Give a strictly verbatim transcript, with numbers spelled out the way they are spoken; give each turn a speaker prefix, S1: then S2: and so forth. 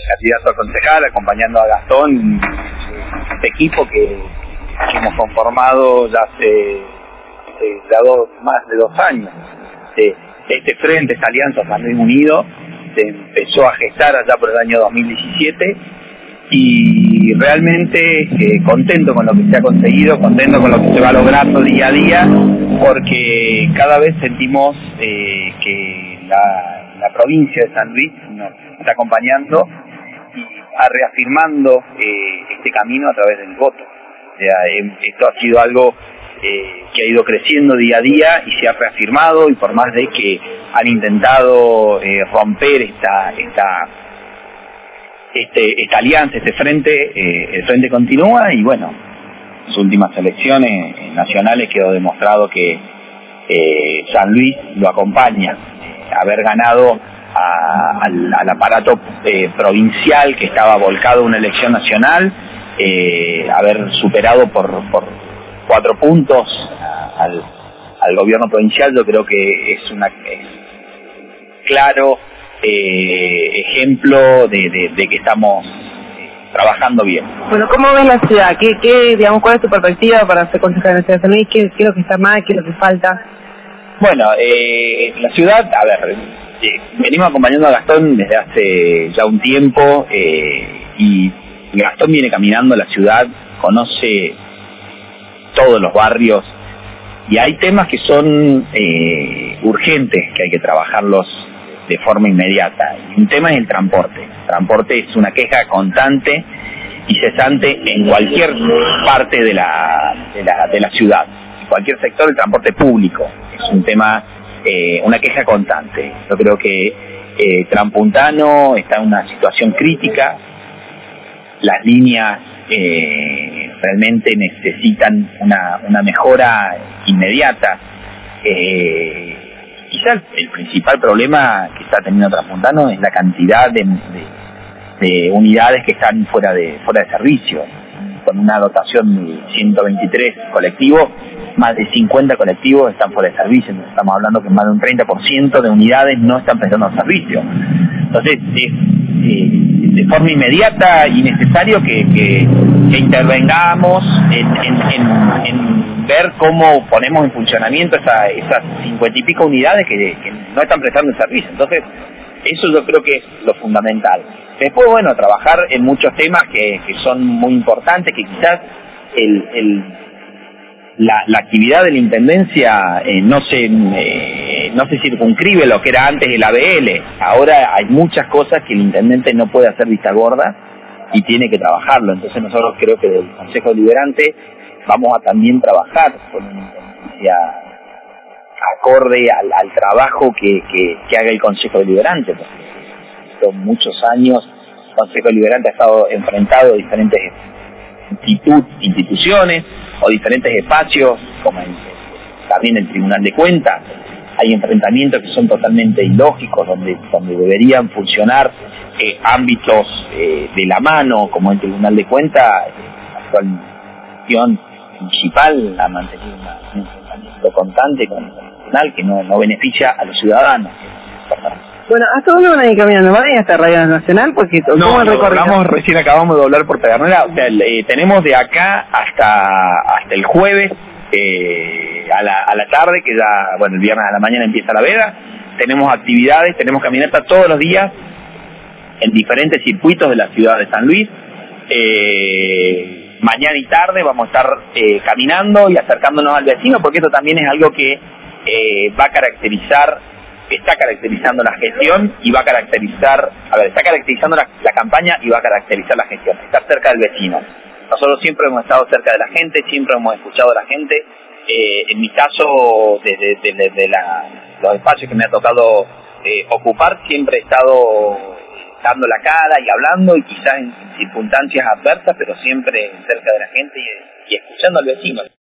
S1: candidato a concejal, acompañando a Gastón, este equipo que, que hemos conformado ya hace, hace ya dos, más de dos años. Este, este frente, esta alianza San Luis Unido, se empezó a gestar allá por el año dos mil diecisiete y realmente eh, contento con lo que se ha conseguido, contento con lo que se va logrando día a día, porque cada vez sentimos eh, que la, la provincia de San Luis nos está acompañando y va reafirmando eh, este camino a través del voto. O sea, eh, esto ha sido algo eh, que ha ido creciendo día a día y se ha reafirmado, y por más de que han intentado eh, romper esta esta Este, esta alianza, este frente, eh, el frente continúa, y bueno, en las últimas elecciones eh, nacionales quedó demostrado que eh, San Luis lo acompaña. Eh, haber ganado a, al, al aparato eh, provincial que estaba volcado a una elección nacional, eh, haber superado por, por cuatro puntos al, al gobierno provincial, yo creo que es una es claro Eh, ejemplo de, de, de que estamos eh, trabajando bien.
S2: Bueno, ¿cómo ves la ciudad? ¿Qué, qué, digamos, cuál es tu perspectiva para ser concejal en la ciudad de San Luis? ¿Qué, qué es lo que está mal? ¿Qué es lo que falta?
S1: Bueno, eh, la ciudad, a ver, eh, venimos acompañando a Gastón desde hace ya un tiempo, eh, y Gastón viene caminando la ciudad, conoce todos los barrios, y hay temas que son eh, urgentes, que hay que trabajarlos de forma inmediata. Un tema es el transporte. El transporte es una queja constante y cesante en cualquier parte de la, de la, de la ciudad. En cualquier sector, el transporte público es un tema, eh, una queja constante. Yo creo que eh, Transpuntano está en una situación crítica. Las líneas eh, realmente necesitan una, una mejora inmediata. Eh, Quizás el principal problema que está teniendo Transpuntano es la cantidad de, de, de unidades que están fuera de fuera de servicio. Con una dotación de ciento veintitrés colectivos, más de cincuenta colectivos están fuera de servicio. Entonces estamos hablando que más de un treinta por ciento de unidades no están prestando servicio. Entonces, es eh, de forma inmediata y necesario que, que, que intervengamos en, en, en, en ver cómo ponemos en funcionamiento esa, esas cincuenta y pico unidades que, que no están prestando el servicio. Entonces, eso yo creo que es lo fundamental. Después, bueno, trabajar en muchos temas que, que son muy importantes, que quizás el, el, la, la actividad de la Intendencia eh, no se eh, no se circunscribe lo que era antes el A B L. Ahora hay muchas cosas que el Intendente no puede hacer vista gorda y tiene que trabajarlo. Entonces nosotros creo que del Consejo Deliberante vamos a también trabajar con una Intendencia acorde al, al trabajo que, que, que haga el Consejo Deliberante, porque son muchos años el Consejo Deliberante ha estado enfrentado a diferentes institu instituciones o diferentes espacios, como el, también el Tribunal de Cuentas. Hay enfrentamientos que son totalmente ilógicos, donde, donde deberían funcionar eh, ámbitos eh, de la mano, como el Tribunal de Cuentas. La actual institución municipal ha mantenido una, un enfrentamiento constante con el tribunal que no, no beneficia a los ciudadanos.
S2: Bueno, ¿hasta dónde van a ir caminando? ¿Van a ir hasta Radio Nacional? Porque
S1: no, no hablamos, recién acabamos de doblar por Pedernera. O sea, eh, tenemos de acá hasta hasta el jueves eh, a, la, a la tarde, que ya, bueno, el viernes a la mañana empieza la veda. Tenemos actividades, tenemos caminatas todos los días en diferentes circuitos de la ciudad de San Luis. Eh, mañana y tarde vamos a estar eh, caminando y acercándonos al vecino, porque esto también es algo que eh, va a caracterizar, está caracterizando la gestión y va a caracterizar, a ver, está caracterizando la, la campaña y va a caracterizar la gestión, estar cerca del vecino. Nosotros siempre hemos estado cerca de la gente, siempre hemos escuchado a la gente. Eh, en mi caso, desde, desde, desde la, los espacios que me ha tocado eh, ocupar, siempre he estado dando la cara y hablando, y quizás en circunstancias adversas, pero siempre cerca de la gente y, y escuchando al vecino.